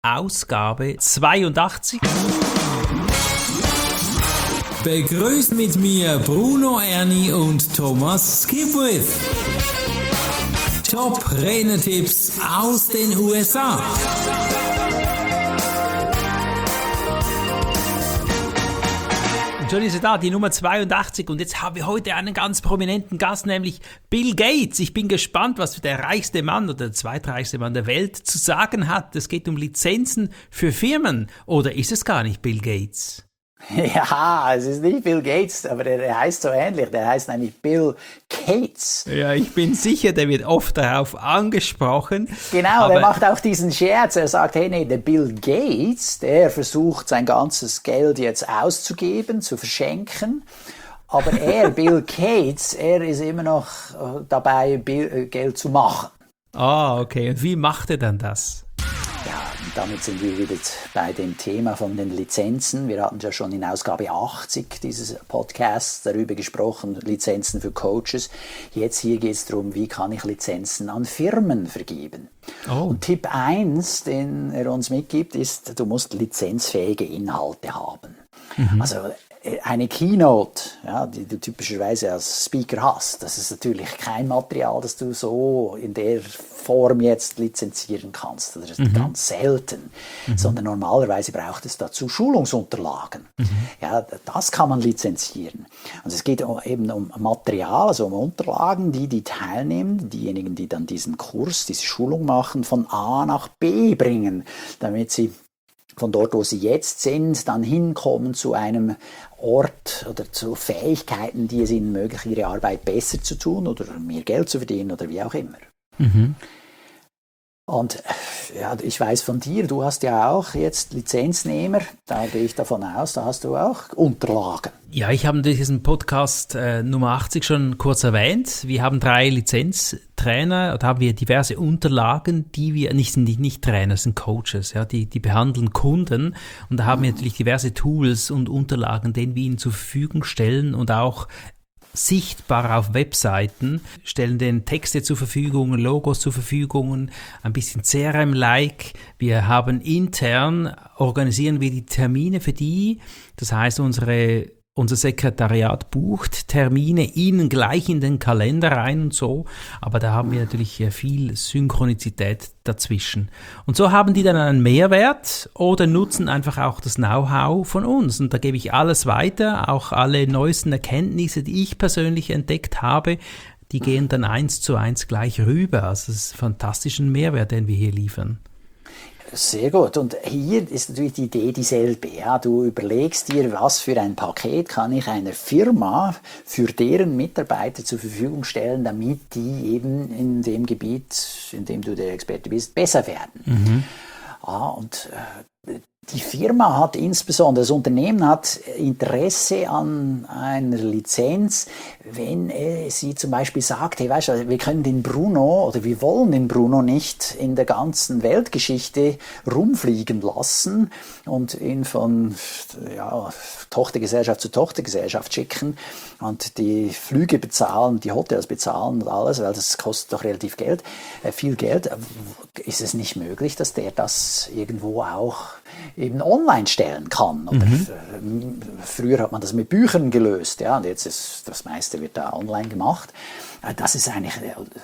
Ausgabe 82. Begrüßt mit mir Bruno Erni und Thomas Skipwith. Top-Renner-Tipps aus den USA. Und schon ist er da, die Nummer 82. Und jetzt haben wir heute einen ganz prominenten Gast, nämlich Bill Gates. Ich bin gespannt, was der reichste Mann oder der zweitreichste Mann der Welt zu sagen hat. Es geht um Lizenzen für Firmen. Oder ist es gar nicht Bill Gates? Ja, es ist nicht Bill Gates, aber der heißt so ähnlich. Der heißt nämlich Bill Gates. Ja, ich bin sicher, der wird oft darauf angesprochen. Genau, der macht auch diesen Scherz. Er sagt, hey, nee, der Bill Gates, der versucht sein ganzes Geld jetzt auszugeben, zu verschenken. Aber Bill Gates, er ist immer noch dabei, Geld zu machen. Ah, okay. Und wie macht er dann das? Damit sind wir wieder bei dem Thema von den Lizenzen. Wir hatten ja schon in Ausgabe 80 dieses Podcasts darüber gesprochen, Lizenzen für Coaches. Jetzt hier geht es darum, wie kann ich Lizenzen an Firmen vergeben. Oh. Und Tipp 1, den er uns mitgibt, ist, du musst lizenzfähige Inhalte haben. Mhm. Also eine Keynote, ja, die du typischerweise als Speaker hast, das ist natürlich kein Material, das du so in der Form jetzt lizenzieren kannst. Das ist ganz selten. Sondern normalerweise braucht es dazu Schulungsunterlagen. Ja, das kann man lizenzieren. Also es geht eben um Material, also um Unterlagen, die teilnehmen, diejenigen, die dann diesen Kurs, diese Schulung machen, von A nach B bringen, damit sie von dort, wo sie jetzt sind, dann hinkommen zu einem Ort oder zu Fähigkeiten, die es ihnen ermöglichen, ihre Arbeit besser zu tun oder mehr Geld zu verdienen oder wie auch immer. Mhm. Und ja, ich weiß von dir, du hast ja auch jetzt Lizenznehmer, da gehe ich davon aus, da hast du auch Unterlagen. Ja, ich habe diesen Podcast Nummer 80 schon kurz erwähnt. Wir haben 3 Lizenztrainer, da haben wir diverse Unterlagen, die wir, nicht Trainer, sind Coaches, ja, die behandeln Kunden. Und da haben wir natürlich diverse Tools und Unterlagen, denen wir ihnen zur Verfügung stellen und auch sichtbar auf Webseiten, stellen den Texte zur Verfügung, Logos zur Verfügung, ein bisschen CRM-like. Wir haben intern, organisieren wir die Termine für die, das heißt unser Sekretariat bucht Termine ihnen gleich in den Kalender rein und so, aber da haben wir natürlich viel Synchronizität dazwischen. Und so haben die dann einen Mehrwert oder nutzen einfach auch das Know-how von uns. Und da gebe ich alles weiter, auch alle neuesten Erkenntnisse, die ich persönlich entdeckt habe, die gehen dann 1:1 gleich rüber. Also das ist ein fantastischer Mehrwert, den wir hier liefern. Sehr gut. Und hier ist natürlich die Idee dieselbe. Ja, du überlegst dir, was für ein Paket kann ich einer Firma für deren Mitarbeiter zur Verfügung stellen, damit die eben in dem Gebiet, in dem du der Experte bist, besser werden. Mhm. Und die Firma hat insbesondere, das Unternehmen hat Interesse an einer Lizenz, wenn sie zum Beispiel sagt, hey, weißt du, wir können den Bruno oder wir wollen den Bruno nicht in der ganzen Weltgeschichte rumfliegen lassen und ihn von Tochtergesellschaft zu Tochtergesellschaft schicken und die Flüge bezahlen, die Hotels bezahlen und alles, weil das kostet doch relativ viel Geld. Ist es nicht möglich, dass der das irgendwo auch eben online stellen kann? Oder früher hat man das mit Büchern gelöst, ja, und jetzt ist das meiste wird da online gemacht. Das ist eigentlich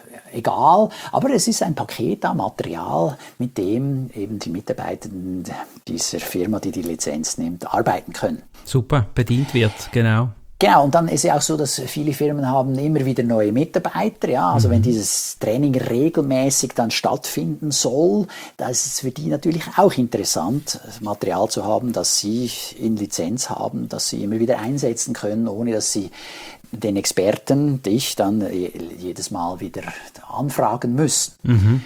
egal, aber es ist ein Paket an Material, mit dem eben die Mitarbeiter dieser Firma, die die Lizenz nimmt, arbeiten können. Super, bedient wird, genau. Genau, und dann ist ja auch so, dass viele Firmen haben immer wieder neue Mitarbeiter, ja, also wenn dieses Training regelmäßig dann stattfinden soll, da ist es für die natürlich auch interessant, Material zu haben, das sie in Lizenz haben, das sie immer wieder einsetzen können, ohne dass sie den Experten, dich, dann jedes Mal wieder anfragen müssen.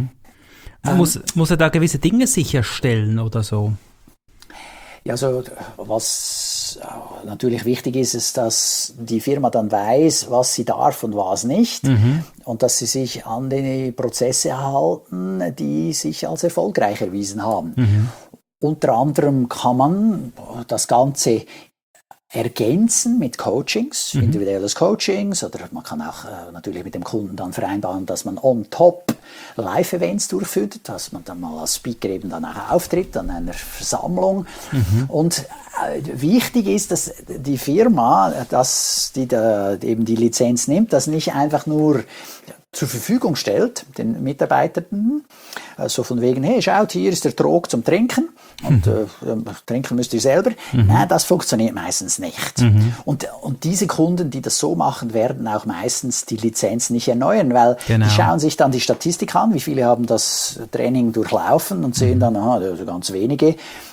Muss er da gewisse Dinge sicherstellen oder so? Ja, also was natürlich wichtig ist, ist, dass die Firma dann weiß, was sie darf und was nicht, und dass sie sich an die Prozesse halten, die sich als erfolgreich erwiesen haben. Unter anderem kann man das Ganze ergänzen mit Coachings, individuelles Coachings, oder man kann auch natürlich mit dem Kunden dann vereinbaren, dass man on top Live-Events durchführt, dass man dann mal als Speaker eben dann auch auftritt an einer Versammlung. Und wichtig ist, dass die Firma, dass die da eben die Lizenz nimmt, das nicht einfach nur zur Verfügung stellt, den Mitarbeitern, so von wegen, hey, schaut, hier ist der Trog zum Trinken und trinken müsst ihr selber. Nein, das funktioniert meistens nicht. Und diese Kunden, die das so machen, werden auch meistens die Lizenz nicht erneuern, weil die schauen sich dann die Statistik an, wie viele haben das Training durchlaufen und sehen dann, also ganz wenige.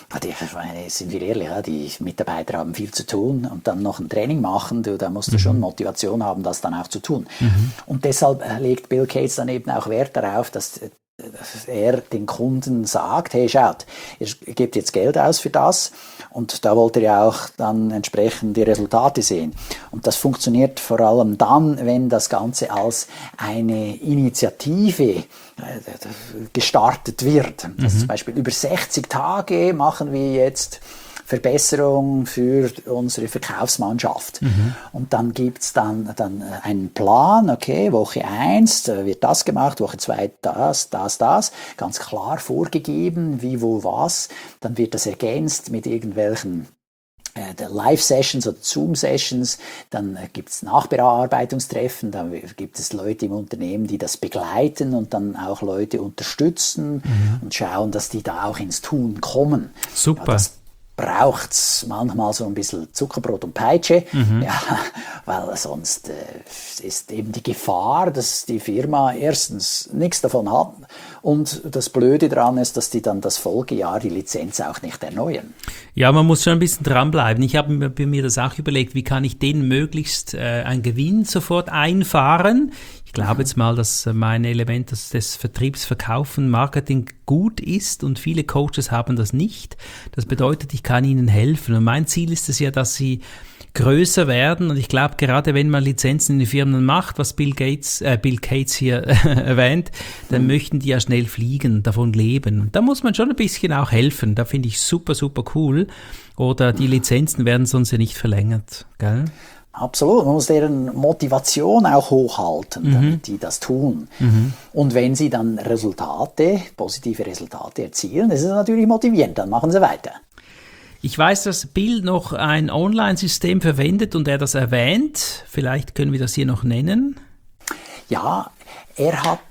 Sind wir ehrlich, die Mitarbeiter haben viel zu tun und dann noch ein Training machen, da musst du schon Motivation haben, das dann auch zu tun. Und deshalb legt Bill Gates dann eben auch Wert darauf, dass er den Kunden sagt, hey, schaut, ihr gebt jetzt Geld aus für das und da wollt ihr ja auch dann entsprechend die Resultate sehen. Und das funktioniert vor allem dann, wenn das Ganze als eine Initiative gestartet wird. Also zum Beispiel über 60 Tage machen wir jetzt Verbesserung für unsere Verkaufsmannschaft. Und dann gibt's dann einen Plan, okay, Woche 1 wird das gemacht, Woche 2 das, ganz klar vorgegeben, wie, wo, was. Dann wird das ergänzt mit irgendwelchen Live-Sessions oder Zoom-Sessions, dann gibt's Nachbearbeitungstreffen, dann gibt es Leute im Unternehmen, die das begleiten und dann auch Leute unterstützen und schauen, dass die da auch ins Tun kommen. Super. Ja, braucht's manchmal so ein bisschen Zuckerbrot und Peitsche, ja, weil sonst ist eben die Gefahr, dass die Firma erstens nichts davon hat und das Blöde daran ist, dass die dann das Folgejahr die Lizenz auch nicht erneuern. Ja, man muss schon ein bisschen dranbleiben. Ich habe mir das auch überlegt, wie kann ich denen möglichst einen Gewinn sofort einfahren. Ich glaube jetzt mal, dass mein Element des Vertriebs, Verkaufen, Marketing gut ist und viele Coaches haben das nicht. Das bedeutet, ich kann ihnen helfen. Und mein Ziel ist es ja, dass sie größer werden. Und ich glaube, gerade wenn man Lizenzen in die Firmen macht, was Bill Gates hier erwähnt, dann möchten die ja schnell fliegen, davon leben. Und da muss man schon ein bisschen auch helfen. Da finde ich super, super cool. Oder die Lizenzen werden sonst ja nicht verlängert, gell? Absolut, man muss deren Motivation auch hochhalten, damit die das tun. Und wenn sie dann positive Resultate erzielen, das ist natürlich motivierend, dann machen sie weiter. Ich weiß, dass Bill noch ein Online-System verwendet und er das erwähnt. Vielleicht können wir das hier noch nennen. Ja, er hat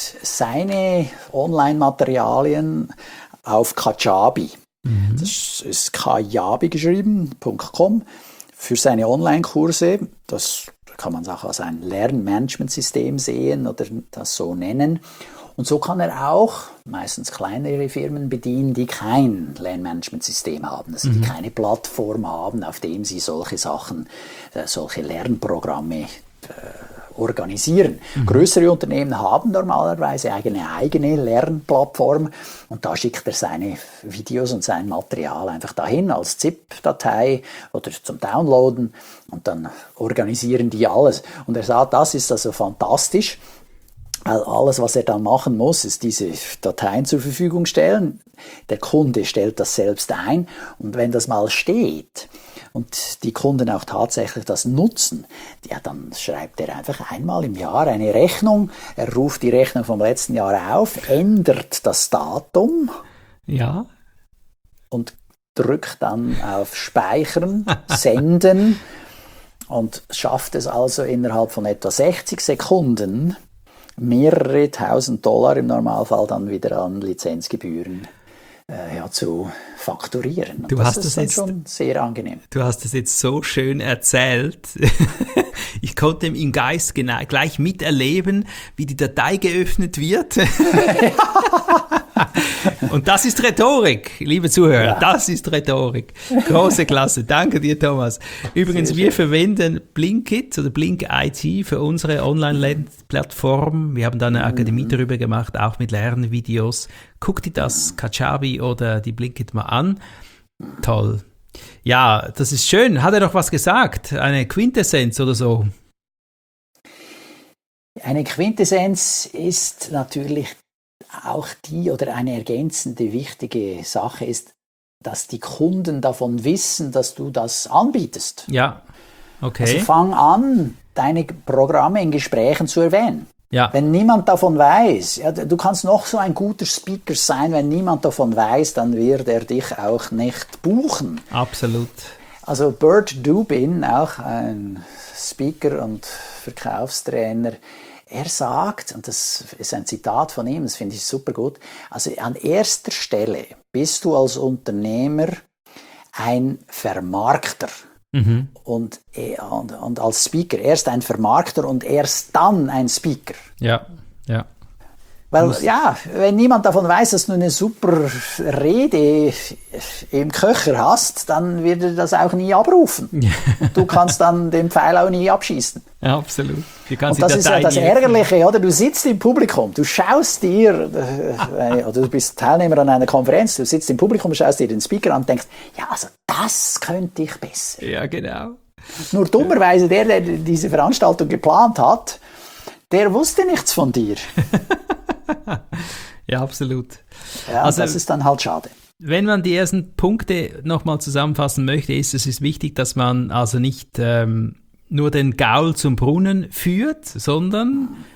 seine Online-Materialien auf Kajabi. Das ist kajabi geschrieben.com. Für seine Online-Kurse, das kann man auch als ein Lernmanagementsystem sehen oder das so nennen. Und so kann er auch meistens kleinere Firmen bedienen, die kein Lernmanagementsystem haben, also die keine Plattform haben, auf dem sie solche Sachen, solche Lernprogramme organisieren. Größere Unternehmen haben normalerweise eine eigene Lernplattform und da schickt er seine Videos und sein Material einfach dahin als ZIP-Datei oder zum Downloaden und dann organisieren die alles. Und er sagt, das ist also fantastisch, weil alles, was er dann machen muss, ist diese Dateien zur Verfügung stellen. Der Kunde stellt das selbst ein und wenn das mal steht und die Kunden auch tatsächlich das nutzen, ja, dann schreibt er einfach einmal im Jahr eine Rechnung. Er ruft die Rechnung vom letzten Jahr auf, ändert das Datum und drückt dann auf Speichern, Senden und schafft es also innerhalb von etwa 60 Sekunden mehrere $1.000 im Normalfall dann wieder an Lizenzgebühren zu fakturieren. Das ist dann schon sehr angenehm. Du hast es jetzt so schön erzählt. Ich konnte im Geist gleich miterleben, wie die Datei geöffnet wird. Und das ist Rhetorik, liebe Zuhörer, ja. Das ist Rhetorik. Große Klasse, danke dir, Thomas. Übrigens, wir verwenden Blinkit oder Blink IT für unsere Online-Plattform. Wir haben da eine Akademie darüber gemacht, auch mit Lernvideos. Guck dir das Kajabi oder die Blinkit mal an. Toll. Ja, das ist schön. Hat er noch was gesagt? Eine Quintessenz oder so? Eine Quintessenz ist natürlich auch die oder eine ergänzende wichtige Sache ist, dass die Kunden davon wissen, dass du das anbietest. Ja, okay. Also fang an, deine Programme in Gesprächen zu erwähnen. Ja. Wenn niemand davon weiß, ja, du kannst noch so ein guter Speaker sein, wenn niemand davon weiß, dann wird er dich auch nicht buchen. Absolut. Also Bert Dubin, auch ein Speaker und Verkaufstrainer, er sagt, und das ist ein Zitat von ihm, das finde ich super gut, also an erster Stelle bist du als Unternehmer ein Vermarkter. Und als Speaker erst ein Vermarkter und erst dann ein Speaker. Ja. Weil, wenn niemand davon weiß, dass du eine super Rede im Köcher hast, dann wird er das auch nie abrufen. Und du kannst dann den Pfeil auch nie abschießen. Ja, absolut. Und das ist ja das Ärgerliche, oder? Du sitzt im Publikum, du schaust dir, oder du bist Teilnehmer an einer Konferenz, du sitzt im Publikum, schaust dir den Speaker an und denkst, ja, also das könnte ich besser. Ja, genau. Nur dummerweise der diese Veranstaltung geplant hat, der wusste nichts von dir. Ja, absolut. Ja, also das ist dann halt schade. Wenn man die ersten Punkte nochmal zusammenfassen möchte, ist es wichtig, dass man also nicht nur den Gaul zum Brunnen führt, sondern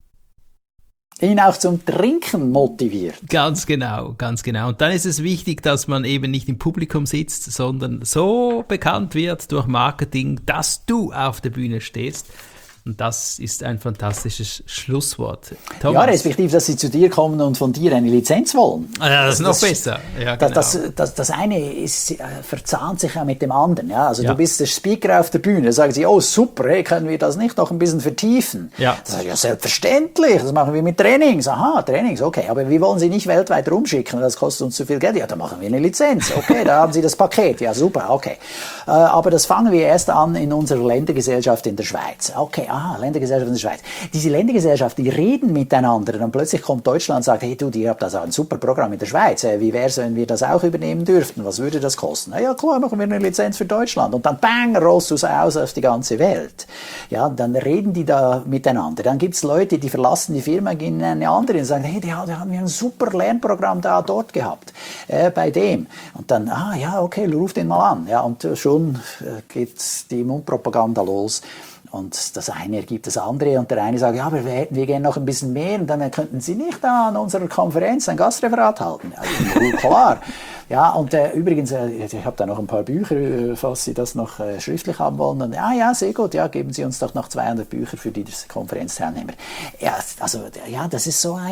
ihn auch zum Trinken motiviert. Ganz genau. Und dann ist es wichtig, dass man eben nicht im Publikum sitzt, sondern so bekannt wird durch Marketing, dass du auf der Bühne stehst. Und das ist ein fantastisches Schlusswort. Thomas? Ja, respektive, dass sie zu dir kommen und von dir eine Lizenz wollen. Ja, das ist noch besser. Ja, genau. Das eine ist, verzahnt sich ja mit dem anderen. Ja? Also du bist der Speaker auf der Bühne, da sagen sie, oh super, hey, können wir das nicht noch ein bisschen vertiefen? Ja. Das ist ja selbstverständlich, das machen wir mit Trainings. Aha, Trainings, okay, aber wir wollen sie nicht weltweit rumschicken, das kostet uns zu viel Geld. Ja, dann machen wir eine Lizenz. Okay, da haben Sie das Paket. Ja, super, okay. Aber das fangen wir erst an in unserer Ländergesellschaft in der Schweiz. Okay, Ländergesellschaft in der Schweiz. Diese Ländergesellschaft, die reden miteinander. Dann plötzlich kommt Deutschland und sagt, hey du, ihr habt also ein super Programm in der Schweiz. Wie wäre es, wenn wir das auch übernehmen dürften? Was würde das kosten? Na ja, klar, machen wir eine Lizenz für Deutschland. Und dann bang, rollst du es aus auf die ganze Welt. Ja, dann reden die da miteinander. Dann gibt es Leute, die verlassen die Firma, gehen in eine andere und sagen, hey, da haben wir ein super Lernprogramm dort gehabt. Bei dem. Und dann, okay, ruf den mal an. Ja, und schon geht die Mundpropaganda los. Und das eine ergibt das andere. Und der eine sagt, ja, aber wir gehen noch ein bisschen mehr. Und dann könnten Sie nicht da an unserer Konferenz ein Gastreferat halten. Ja, klar. Ja, und übrigens, ich habe da noch ein paar Bücher, falls Sie das noch schriftlich haben wollen. Und, ja, sehr gut. Ja, geben Sie uns doch noch 200 Bücher für die Konferenzteilnehmer. Ja, also, ja, das ist so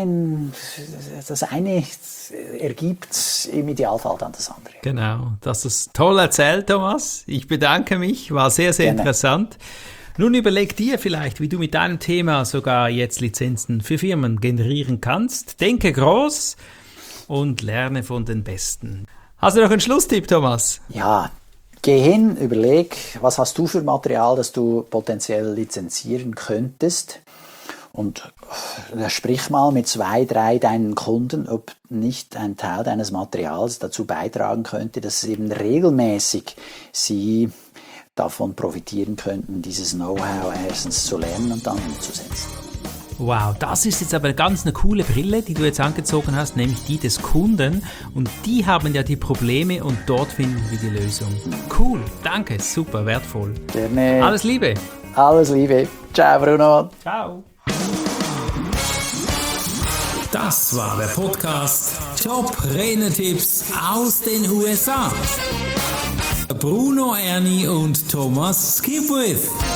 das eine ergibt im Idealfall dann das andere. Genau, das ist toll erzählt, Thomas. Ich bedanke mich, war sehr, sehr interessant. Nun überleg dir vielleicht, wie du mit deinem Thema sogar jetzt Lizenzen für Firmen generieren kannst. Denke groß und lerne von den Besten. Hast du noch einen Schlusstipp, Thomas? Ja, geh hin, überleg, was hast du für Material, das du potenziell lizenzieren könntest. Und sprich mal mit 2, 3 deinen Kunden, ob nicht ein Teil deines Materials dazu beitragen könnte, dass eben regelmäßig sie davon profitieren könnten, dieses Know-how erstens zu lernen und dann umzusetzen. Wow, das ist jetzt aber ganz eine coole Brille, die du jetzt angezogen hast, nämlich die des Kunden. Und die haben ja die Probleme und dort finden wir die Lösung. Cool, danke, super, wertvoll. Gerne. Alles Liebe. Alles Liebe. Ciao, Bruno. Ciao. Das war der Podcast Top Renetipps aus den USA. Bruno Erni und Thomas Skipwith.